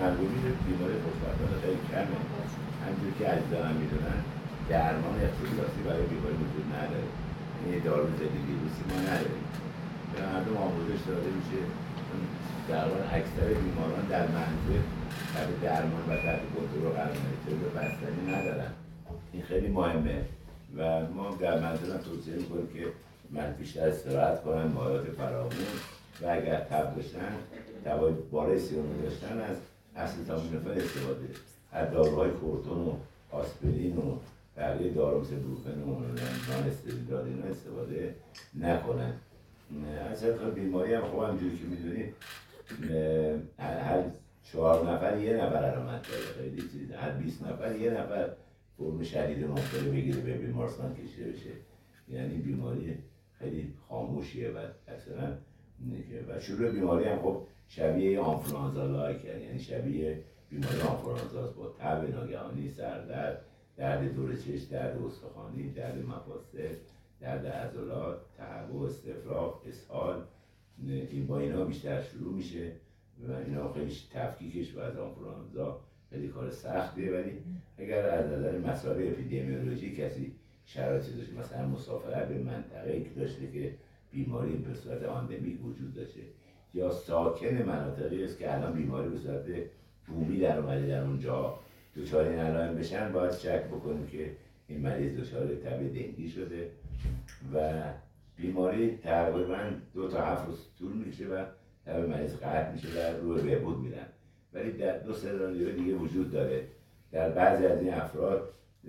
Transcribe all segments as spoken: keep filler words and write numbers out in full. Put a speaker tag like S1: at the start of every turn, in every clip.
S1: تمرکزی بیماری خوشبختانه خیلی کمه. همینجور که عزیزان میدونن درمان اختصاصی برای بیماری وجود نداره. یعنی دارو ضد ویروسی ما نداریم. به مردم آموزش داده میشه در واقع اکثر بیماران در منزل تحت درمان و تحت کنترل قرار گرفته بستری ندارن. این خیلی مهمه و ما در منزل هم توصیه میکنیم که مرد بیشتر استراحت کنن، مایعات فراوون و اگر تب داشتن دوای بالای سیروم داشتن از اسیتامینوفن استفاده، از داروهای کورتون و آسپرین و بقیه دارو مثل بروفن و نان استرویدال اینا استفاده نکنن. اصلا بیماری هم خوب همجوری که میدونید هر چهار نفر یه نفر علامت داره، خیلی چیز، هر بیست نفر یه نفر فرم شدید مبتلا بگیره به بیمارستان کشیده بشه. یعنی بیماری خیلی خاموشیه و اکثرا و شروع بیماری هم خب شبیه آنفلوانزا لایک، یعنی شبیه بیماری آنفلوانزاست با تب ناگهانی، سردرد، درد دور چشم، درد استخوانی، درد مفاصل، درد عضلات، تهوع، استفراغ، اسهال. این با اینا بیشتر شروع میشه و اینا خیلی تفکیکش و از آنفلوانزا خیلی کار سختیه. ولی اگر از نظر مسائل اپیدمیولوژی کسی شرایطی داشته، مثلا مسافرت به منطقه‌ای که داشته که بیماری به صورت آندمیک وجود داشته یا ساکن مناطقی است که الان بیماری به صورت بومی در اومده در اونجا دچار این علائم بشن، باید شک بکنیم که این مریض دچار تب دنگی شده و بیماری تقریبا دو تا هفت روز طول میشه و تب مریض قطع میشه و روی بهبود میرن. ولی در دو سناریو دیگه وجود داره. در بعضی از این افراد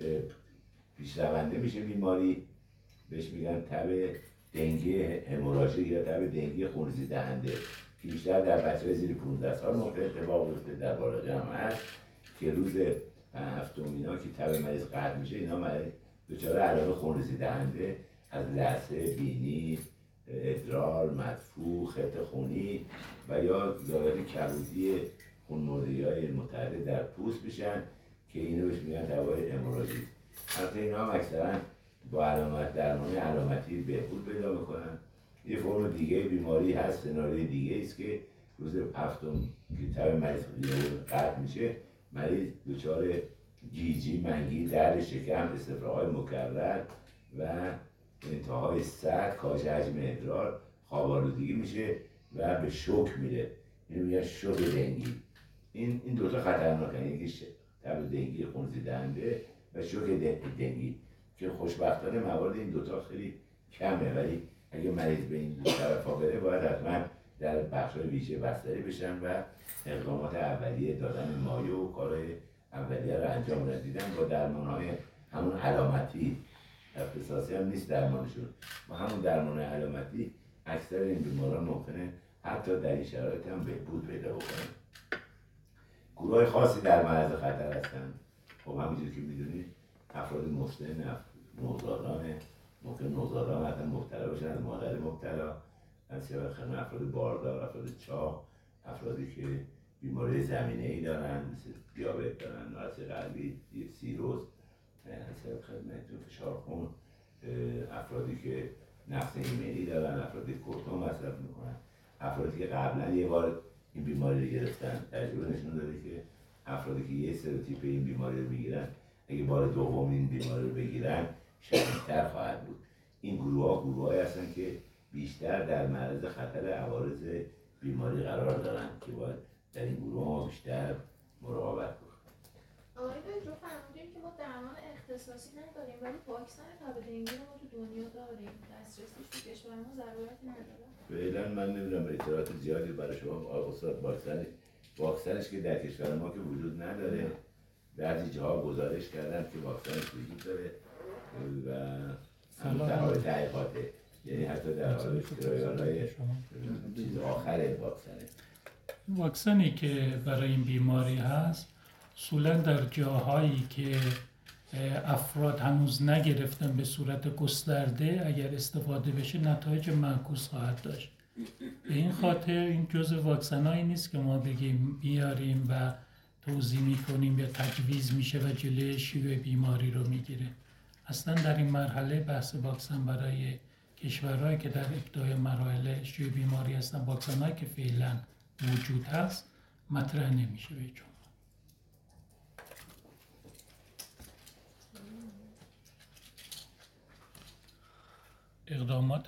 S1: پیشرونده میشه بیماری، بهش میگن تب دنگی هموراژیک یا تب دنگی خونریزی دهنده که بیشتر در بچه‌های زیر پانزده سال موقع اتفاق میفته، در بالغ هم هست که روز هفتم اینا که تب مریض قطع میشه اینا مریض دچار علائم خونریزی دهنده از لثه، بینی، ادرار، مدفوع، خط خونی و یا ظاهر کبودی خون‌مردگی‌های متعدد در پوست میشن که اینو بهش میگن تبای هموراژیک. البته اینا هم اکثرا با علامت درمانی علامتی بهبود پیدا میکنن. یه فرم دیگه بیماری هست، سناریوی دیگه است که روز هفتم که تب مریض قطع میشه مریض دچار گیجی، منگی، درد شکم، استفراغ‌های مکرر و انتهای سطح، کاهش حجم ادرار، خواب‌آلودگی میشه و به شوک میره. اینو میگن شوک دنگی. این این دو تا خطرناکه، یکی تب دنگی خونریزی دهنده و شوک دنگی که خوشبختانه موارد این دوتا خیلی کمه. ولی اگه مریض به این دو طرفا بره باید حتما در بخش‌های ویژه بستری بشن و اقدامات اولیه دادن مایع و کارهای اولیه رو انجام ندیدن با درمان‌های همون علامتی. اختصاصی هم نیست درمانشون، با همون درمان علامتی اکثر این بیماران ممکنه حتی در این شرایط هم بهبود پیدا بکنن. گروه خاصی در معرض خطر هستن. خب همینجور که میدونید افراد مسن، نوزادان، ممکن نوزادان حتی مبتلا باشن از مادر مبتلا، از افراد باردار، افراد چاق، افرادی که بیماری زمینه‌ای دارن مثل دیابت دارن، ناراحتی قلبی، سیروز، مثل خدمتتون فشار خون، افرادی که نقص ایمنی دارن، افرادی کورتون مصرف میکنن، افرادی که قبلا یه بار این بیماری رو گرفتن. تجربه نشون داده که افرادی که یه سروتیپ این بیماری رو میگیرن اگه بار دوم این بیماری رو بگیرن شدیدتر خواهد بود. این گروه ها گروه هایی هستن که بیشتر در معرض خطر عوارض بیماری قرار دارن که باید در این گروه ها بیشتر مراقبت کنیم.
S2: آقای دکتر فرمودین که ما درمان اختصاصی نداریم ولی واکسن تب دنگی رو ما تو دنیا داریم، دسترسیش تو کشور ما ضرورتی نداره.
S1: فعلا من نمیدونم اطلاعات زیادی برای شما استاد واکسن واکسنش که در کشور ما که وجود نداره. بعضی جاها گزارش کردن که واکسنش وجود داره و همون در حال تحقیقاته، یعنی حتی در حال اختراع‌های چیز آخر واکسنه.
S3: واکسنی که برای این بیماری هست اصولا در جاهایی که افراد هنوز نگرفتن به صورت گسترده اگر استفاده بشه نتایج معکوس خواهد داشت. به این خاطر این جزء واکسنایی نیست که ما بگیم بیاریم و توزیع میکنیم یا تجویز میشه و جلوی شیوع بیماری رو میگیره. اصلا در این مرحله بحث واکسن برای کشورهایی که در ابتدای مراحل شیوع بیماری هستن، واکسنایی که فعلا وجود هست مطرح نمیشه به هیچ عنوان. اقدامات